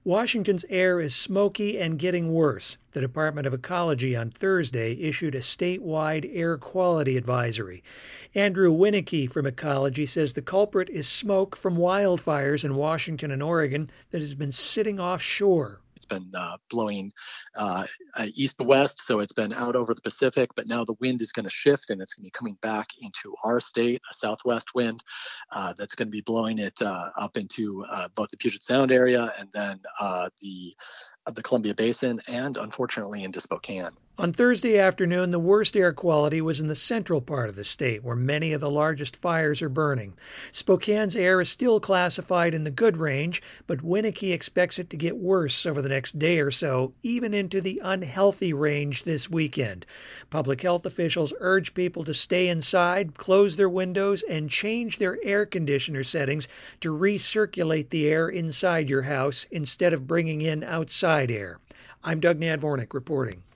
Washington's air is smoky and getting worse. The Department of Ecology on Thursday issued a statewide air quality advisory. Andrew Winnicky from Ecology says the culprit is smoke from wildfires in Washington and Oregon that has been sitting offshore. It's been blowing east to west, so it's been out over the Pacific, but now the wind is going to shift and it's going to be coming back into our state, a southwest wind that's going to be blowing it up into both the Puget Sound area and then the Columbia Basin and, unfortunately, into Spokane. On Thursday afternoon, the worst air quality was in the central part of the state, where many of the largest fires are burning. Spokane's air is still classified in the good range, but Winnicky expects it to get worse over the next day or so, even into the unhealthy range this weekend. Public health officials urge people to stay inside, close their windows, and change their air conditioner settings to recirculate the air inside your house instead of bringing in outside air. I'm Doug Nadvornik reporting.